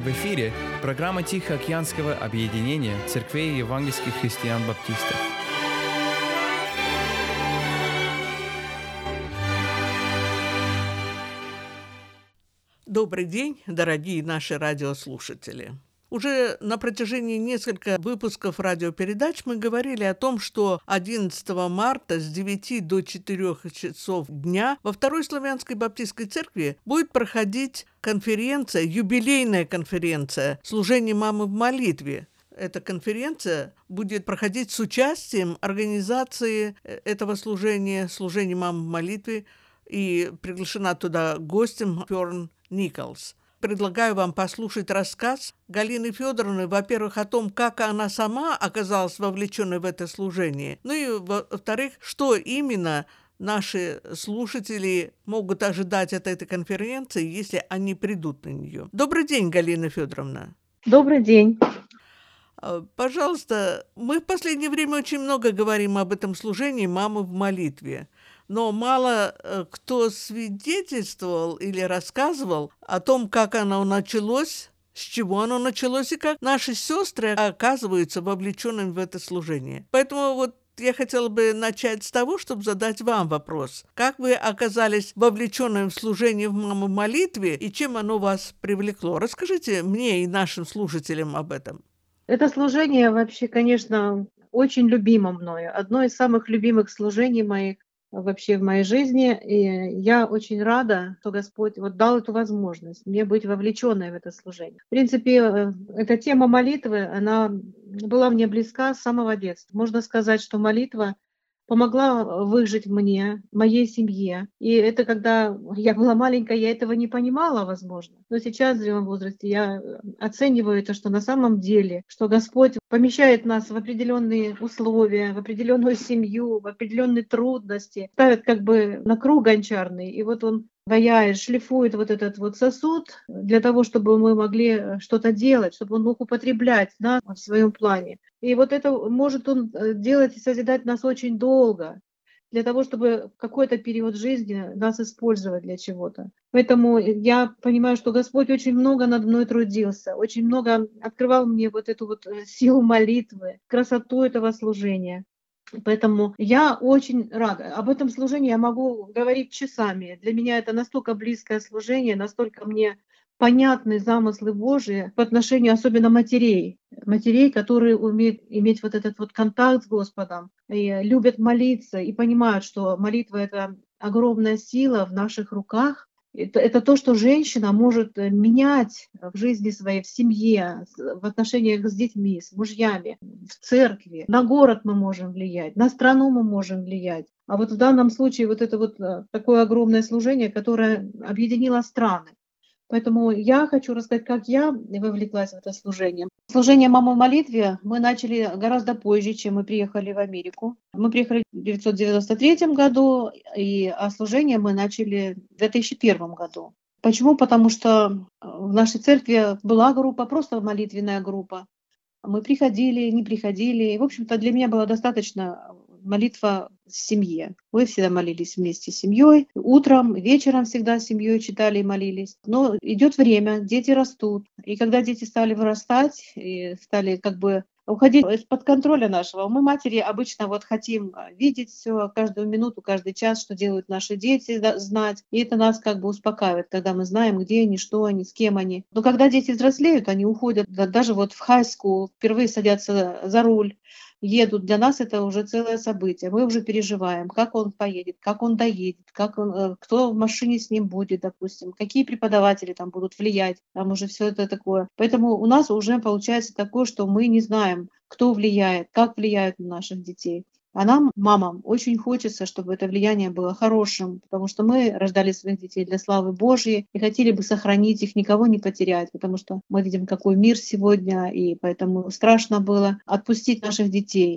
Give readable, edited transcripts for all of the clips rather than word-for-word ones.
В эфире программа Тихоокеанского объединения церквей евангельских христиан-баптистов. Добрый день, дорогие наши радиослушатели. Уже на протяжении нескольких выпусков радиопередач мы говорили о том, что 11 марта с 9 до 4 часов дня во Второй Славянской Баптистской Церкви будет проходить конференция, юбилейная конференция «Служение мамы в молитве». Эта конференция будет проходить с участием организации этого служения мамы в молитве, и приглашена туда гостем Фёрн Николс. Предлагаю вам послушать рассказ Галины Федоровны, во-первых, о том, как она сама оказалась вовлеченной в это служение, ну и, во-вторых, что именно наши слушатели могут ожидать от этой конференции, если они придут на нее. Добрый день, Галина Федоровна. Добрый день. Пожалуйста, мы в последнее время очень много говорим об этом служении «Мамы в молитве». Но мало кто свидетельствовал или рассказывал о том, как оно началось, с чего оно началось, и как наши сестры оказываются вовлеченными в это служение. Поэтому я хотела бы начать с того, чтобы задать вам вопрос. Как вы оказались вовлеченным в служение в «Мамы в молитве» и чем оно вас привлекло? Расскажите мне и нашим слушателям об этом. Это служение вообще, конечно, очень любимо мною. Одно из самых любимых служений моих вообще в моей жизни, и я очень рада, что Господь дал эту возможность мне быть вовлеченной в это служение. В принципе, эта тема молитвы, она была мне близка с самого детства. Можно сказать, что молитва помогла выжить мне, моей семье. И это когда я была маленькая, я этого не понимала, возможно. Но сейчас, в зрелом возрасте, я оцениваю это, что на самом деле, что Господь помещает нас в определенные условия, в определенную семью, в определенные трудности, ставит на круг гончарный, и Он ваяет, шлифует этот сосуд для того, чтобы мы могли что-то делать, чтобы Он мог употреблять нас в своем плане. И это может Он делать и созидать нас очень долго, для того, чтобы в какой-то период жизни нас использовать для чего-то. Поэтому я понимаю, что Господь очень много над мной трудился, очень много открывал мне эту силу молитвы, красоту этого служения. Поэтому я очень рада. Об этом служении я могу говорить часами. Для меня это настолько близкое служение, настолько мне понятны замыслы Божии по отношению особенно матерей, которые умеют иметь этот контакт с Господом, и любят молиться, и понимают, что молитва — это огромная сила в наших руках. Это то, что женщина может менять в жизни своей, в семье, в отношениях с детьми, с мужьями, в церкви. На город мы можем влиять, на страну мы можем влиять. А в данном случае это такое огромное служение, которое объединило страны. Поэтому я хочу рассказать, как я вовлеклась в это служение. Служение «Мамы в молитве» мы начали гораздо позже, чем мы приехали в Америку. Мы приехали в 1993 году, а служение мы начали в 2001 году. Почему? Потому что в нашей церкви была группа, просто молитвенная группа. Мы приходили, не приходили. И, в общем-то, для меня было достаточно молитва в семье. Мы всегда молились вместе с семьей. Утром, вечером всегда с семьей читали и молились. Но идет время, дети растут. И когда дети стали вырастать и стали уходить из-под контроля нашего, мы, матери, обычно хотим видеть все каждую минуту, каждый час, что делают наши дети, знать. И это нас успокаивает, когда мы знаем, где они, что они, с кем они. Но когда дети взрослеют, они уходят даже в high school, впервые садятся за руль, едут. Для нас это уже целое событие. Мы уже переживаем, как он поедет, как он доедет, кто в машине с ним будет, допустим, какие преподаватели там будут влиять, там уже все это такое. Поэтому у нас уже получается такое, что мы не знаем, кто влияет, как влияют на наших детей. А нам, мамам, очень хочется, чтобы это влияние было хорошим, потому что мы рождали своих детей для славы Божьей и хотели бы сохранить их, никого не потерять, потому что мы видим, какой мир сегодня, и поэтому страшно было отпустить наших детей.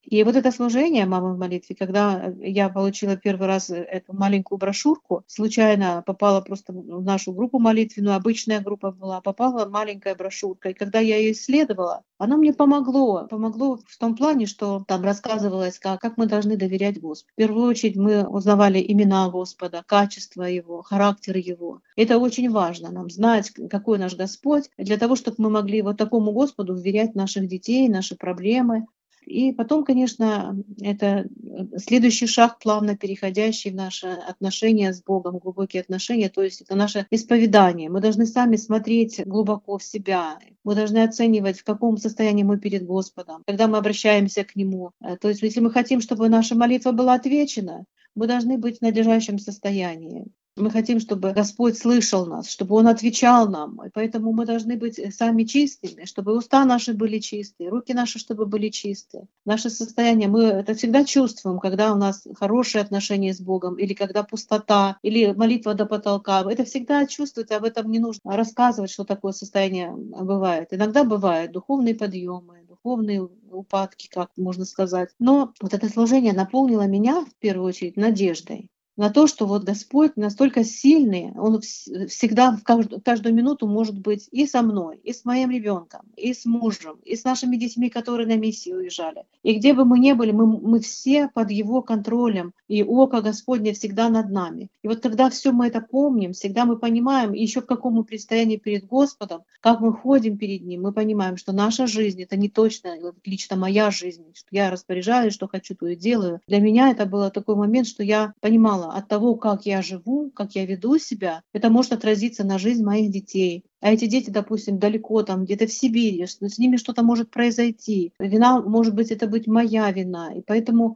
И вот это служение «Мамы в молитве», когда я получила первый раз эту маленькую брошюрку, случайно попала просто в нашу группу молитвенную, обычная группа была, попала маленькая брошюрка. И когда я ее исследовала, оно мне помогло. Помогло в том плане, что там рассказывалось, как мы должны доверять Господу. В первую очередь мы узнавали имена Господа, качество Его, характер Его. Это очень важно, нам знать, какой наш Господь, для того, чтобы мы могли вот такому Господу вверять наших детей, наши проблемы. И потом, конечно, это следующий шаг, плавно переходящий в наши отношения с Богом, глубокие отношения, то есть это наше исповедание. Мы должны сами смотреть глубоко в себя, мы должны оценивать, в каком состоянии мы перед Господом, когда мы обращаемся к Нему. То есть если мы хотим, чтобы наша молитва была отвечена, мы должны быть в надлежащем состоянии. Мы хотим, чтобы Господь слышал нас, чтобы Он отвечал нам. И поэтому мы должны быть сами чистыми, чтобы уста наши были чистые, руки наши, чтобы были чистые. Наше состояние, мы это всегда чувствуем, когда у нас хорошие отношения с Богом, или когда пустота, или молитва до потолка. Это всегда чувствуется, об этом не нужно рассказывать, что такое состояние бывает. Иногда бывают духовные подъемы, духовные упадки, как можно сказать. Но вот это служение наполнило меня, в первую очередь, надеждой на то, что вот Господь настолько сильный, Он всегда в каждую минуту может быть и со мной, и с моим ребенком, и с мужем, и с нашими детьми, которые на миссию уезжали. И где бы мы ни были, мы все под Его контролем, и око Господне всегда над нами. И вот когда все мы это помним, всегда мы понимаем, еще в каком мы предстоянии перед Господом, как мы ходим перед Ним, мы понимаем, что наша жизнь — это не точно лично моя жизнь, что я распоряжаюсь, что хочу, то и делаю. Для меня это был такой момент, что я понимала, от того, как я живу, как я веду себя, это может отразиться на жизнь моих детей. А эти дети, допустим, далеко там, где-то в Сибири, с ними что-то может произойти. Вина, может быть, это быть моя вина. И поэтому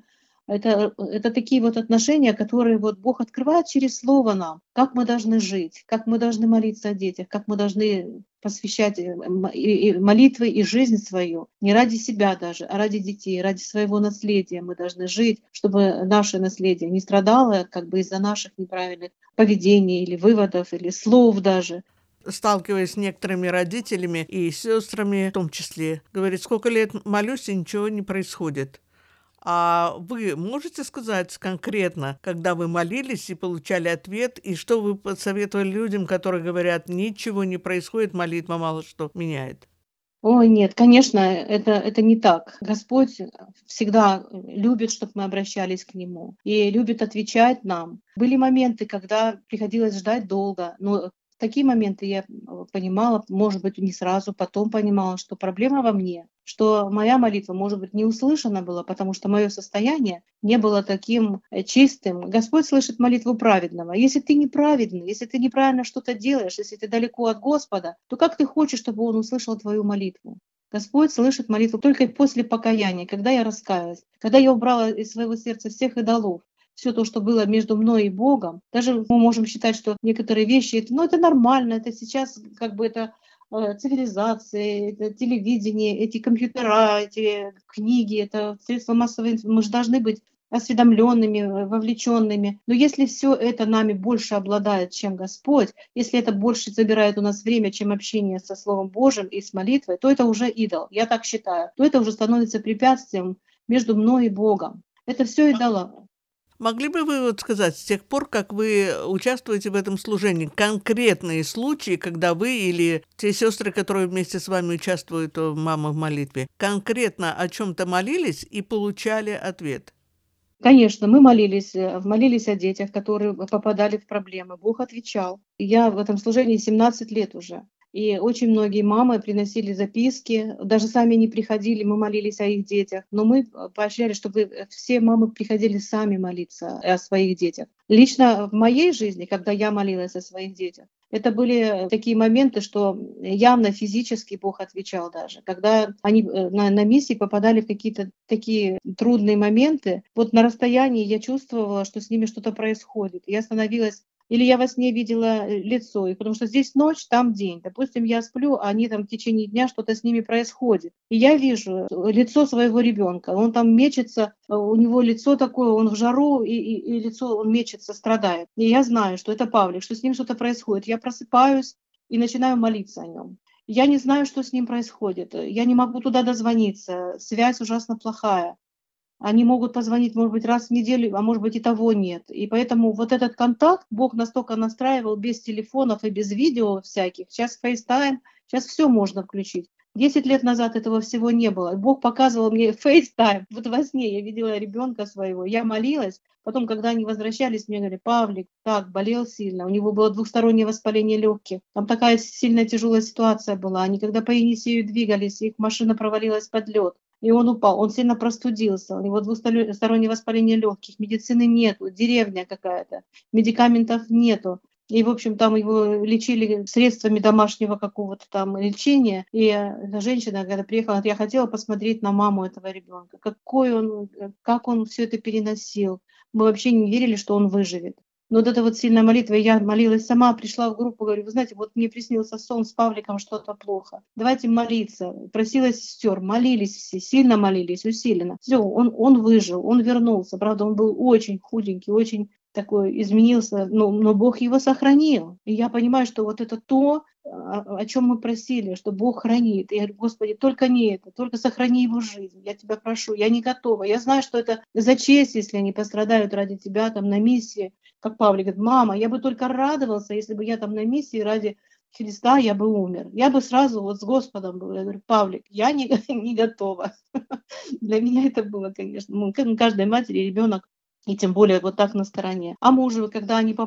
это такие вот отношения, которые вот Бог открывает через Слово нам. Как мы должны жить, как мы должны молиться о детях, как мы должны посвящать и молитвы, и жизнь свою. Не ради себя даже, а ради детей, ради своего наследия мы должны жить, чтобы наше наследие не страдало как бы из-за наших неправильных поведений или выводов, или слов даже. Сталкиваясь с некоторыми родителями и сестрами в том числе, говорит, сколько лет молюсь, и ничего не происходит. А вы можете сказать конкретно, когда вы молились и получали ответ, и что вы посоветовали людям, которые говорят, ничего не происходит, молитва мало что меняет? Ой, нет, конечно, это не так. Господь всегда любит, чтобы мы обращались к Нему, и любит отвечать нам. Были моменты, когда приходилось ждать долго, но в такие моменты я понимала, может быть, не сразу, потом понимала, что проблема во мне, что моя молитва, может быть, не услышана была, потому что мое состояние не было таким чистым. Господь слышит молитву праведного. Если ты неправедный, если ты неправильно что-то делаешь, если ты далеко от Господа, то как ты хочешь, чтобы Он услышал твою молитву? Господь слышит молитву только после покаяния, когда я раскаялась, когда я убрала из своего сердца всех идолов, все то, что было между мной и Богом. Даже мы можем считать, что некоторые вещи, это нормально, это сейчас как бы это цивилизация, это телевидение, эти компьютера, эти книги, это средства массовой информации. Мы же должны быть осведомленными, вовлеченными. Но если все это нами больше обладает, чем Господь, если это больше забирает у нас время, чем общение со Словом Божьим и с молитвой, то это уже идол, я так считаю. То это уже становится препятствием между мной и Богом. Это все идола. Могли бы вы сказать, с тех пор, как вы участвуете в этом служении, конкретные случаи, когда вы или те сестры, которые вместе с вами участвуют в «Мама в молитве», конкретно о чем-то молились и получали ответ? Конечно, мы молились о детях, которые попадали в проблемы. Бог отвечал. Я в этом служении 17 лет уже. И очень многие мамы приносили записки, даже сами не приходили, мы молились о их детях. Но мы поощряли, чтобы все мамы приходили сами молиться о своих детях. Лично в моей жизни, когда я молилась о своих детях, это были такие моменты, что явно физически Бог отвечал даже. Когда они на миссии попадали в какие-то такие трудные моменты, вот на расстоянии я чувствовала, что с ними что-то происходит. Я становилась или я во сне видела лицо, и потому что здесь ночь, там день. Допустим, я сплю, а они там в течение дня что-то с ними происходит. И я вижу лицо своего ребенка. Он там мечется, у него лицо такое, он в жару, и лицо, он мечется, страдает. И я знаю, что это Павлик, что с ним что-то происходит. Я просыпаюсь и начинаю молиться о нем. Я не знаю, что с ним происходит. Я не могу туда дозвониться. Связь ужасно плохая. Они могут позвонить, может быть, раз в неделю, а может быть, и того нет. И поэтому вот этот контакт Бог настолько настраивал без телефонов и без видео всяких. Сейчас FaceTime, сейчас все можно включить. 10 лет назад этого всего не было. И Бог показывал мне FaceTime. Вот во сне я видела ребенка своего, я молилась. Потом, когда они возвращались, мне говорили: Павлик так болел сильно, у него было двухстороннее воспаление легких. Там такая сильная тяжелая ситуация была. Они когда по Енисею двигались, их машина провалилась под лед. И он упал, он сильно простудился, у него двустороннее воспаление легких, медицины нету, деревня какая-то, медикаментов нету. И, в общем, там его лечили средствами домашнего какого-то там лечения. И эта женщина, когда приехала, я хотела посмотреть на маму этого ребенка. Какой он, как он все это переносил. Мы вообще не верили, что он выживет. Но вот эта вот сильная молитва, я молилась сама, пришла в группу, говорю: вы знаете, вот мне приснился сон с Павликом, что-то плохо. Давайте молиться. Просила сестер, молились все, сильно молились, усиленно. Все, он выжил, он вернулся. Правда, он был очень худенький, очень такой изменился, но Бог его сохранил. И я понимаю, что вот это то, о чем мы просили, что Бог хранит. И я говорю: Господи, только не это, только сохрани его жизнь. Я тебя прошу, я не готова. Я знаю, что это за честь, если они пострадают ради тебя там на миссии. Как Павлик говорит: мама, я бы только радовался, если бы я там на миссии ради Христа, я бы умер. Я бы сразу вот с Господом был. Я говорю: Павлик, я не готова. Для меня это было, конечно, каждой матери ребенок. И тем более вот так на стороне. А мужу, когда они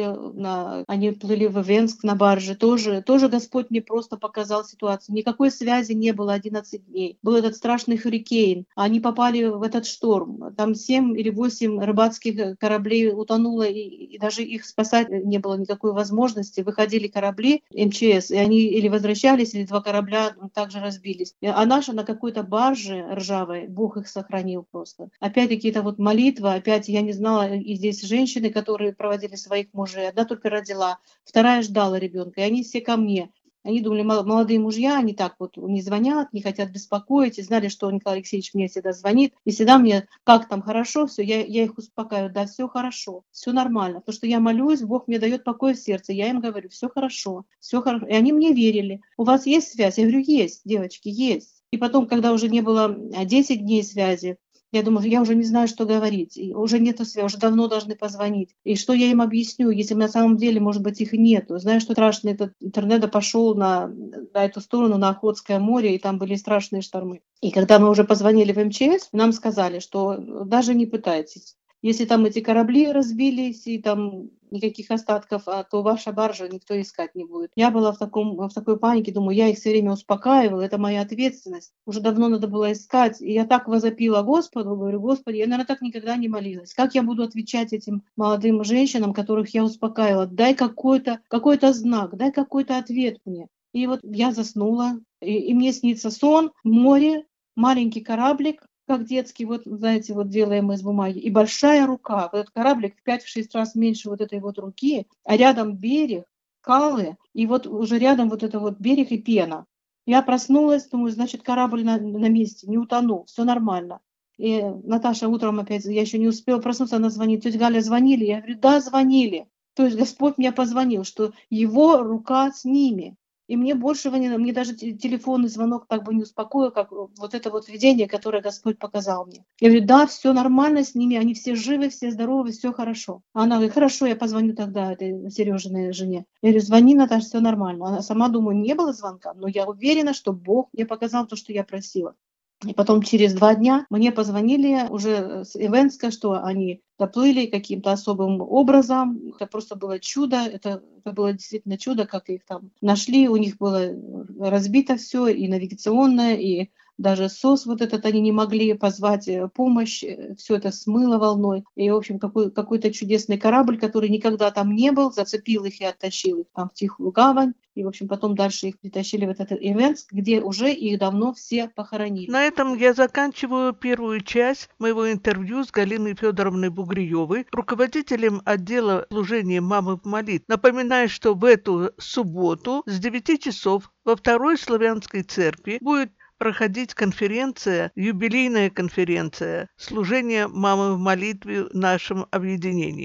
они плыли в Ивенск на барже, тоже Господь мне просто показал ситуацию. Никакой связи не было 11 дней. Был этот страшный хуррикейн. Они попали в этот шторм. Там 7 или 8 рыбацких кораблей утонуло, и даже их спасать не было никакой возможности. Выходили корабли МЧС, и они или возвращались, или 2 корабля также разбились. А наша на какой-то барже ржавой, Бог их сохранил просто. Опять-таки это вот молитва, опять я не знала, и здесь женщины, которые проводили своих мужей, одна только родила, вторая ждала ребенка, и они все ко мне. Они думали, молодые мужья, они так вот не звонят, не хотят беспокоить, и знали, что Николай Алексеевич мне всегда звонит, и всегда мне: как там, хорошо все, я их успокаиваю: да, все хорошо, все нормально, потому что я молюсь, Бог мне дает покой в сердце, я им говорю: все хорошо, и они мне верили. У вас есть связь? Я говорю: есть, девочки, есть. И потом, когда уже не было 10 дней связи, я думаю, я уже не знаю, что говорить. И уже нету связи, уже давно должны позвонить. И что я им объясню, если на самом деле, может быть, их нету? Знаю, что страшно, этот интернет пошел на эту сторону, на Охотское море, и там были страшные штормы. И когда мы уже позвонили в МЧС, нам сказали, что даже не пытайтесь. Если там эти корабли разбились и там никаких остатков, то ваша баржа никто искать не будет. Я была в такой панике, думаю, я их все время успокаивала, это моя ответственность. Уже давно надо было искать. И я так возопила Господу, говорю: Господи, я, наверное, так никогда не молилась. Как я буду отвечать этим молодым женщинам, которых я успокаивала? Дай какой-то знак, дай какой-то ответ мне. И вот я заснула, и мне снится сон, море, маленький кораблик, как детский, вот, знаете, вот делаем из бумаги, и большая рука, вот этот кораблик в 5-6 раз меньше вот этой вот руки, а рядом берег, скалы, и вот уже рядом вот это вот берег и пена. Я проснулась, думаю, значит, корабль на месте, не утонул, все нормально. И Наташа утром опять, я еще не успела проснуться, она звонит: тетя Галя, звонили? Я говорю: да, звонили. То есть Господь мне позвонил, что его рука с ними. И мне большего не надо, мне даже телефонный звонок так бы не успокоил, как вот это вот видение, которое Господь показал мне. Я говорю: да, все нормально с ними, они все живы, все здоровы, все хорошо. А она говорит: хорошо, я позвоню тогда этой Сережиной жене. Я говорю: звони, Наташа, все нормально. Она сама, думаю, не было звонка, но я уверена, что Бог мне показал то, что я просила. И потом через 2 дня мне позвонили уже с Ивенска, что они доплыли каким-то особым образом. Это просто было чудо. Это было действительно чудо, как их там нашли. У них было разбито все, и навигационное, и даже СОС вот этот они не могли позвать помощь. Все это смыло волной. И, в общем, какой-то чудесный корабль, который никогда там не был, зацепил их и оттащил их там в Тихую гавань. И, в общем, потом дальше их притащили в этот Ивенск, где уже их давно все похоронили. На этом я заканчиваю первую часть моего интервью с Галиной Федоровной Бугриевой, руководителем отдела служения «Мамы в молитве». Напоминаю, что в эту субботу с 9 часов во Второй Славянской церкви будет проходить конференция, юбилейная конференция «Служение мамы в молитве в нашем объединении».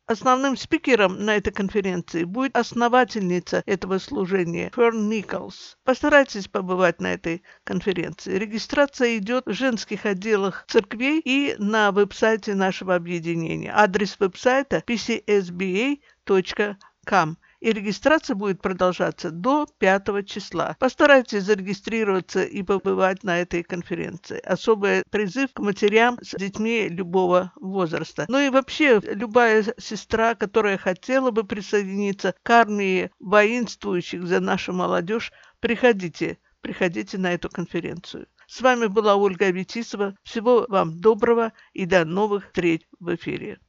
Основным спикером на этой конференции будет основательница этого служения Ферн Николс. Постарайтесь побывать на этой конференции. Регистрация идет в женских отделах церквей и на веб-сайте нашего объединения. Адрес веб-сайта pcsba.com. И регистрация будет продолжаться до 5 числа. Постарайтесь зарегистрироваться и побывать на этой конференции. Особый призыв к матерям с детьми любого возраста. Ну и вообще, любая сестра, которая хотела бы присоединиться к армии воинствующих за нашу молодежь, приходите на эту конференцию. С вами была Ольга Аветисова. Всего вам доброго и до новых встреч в эфире.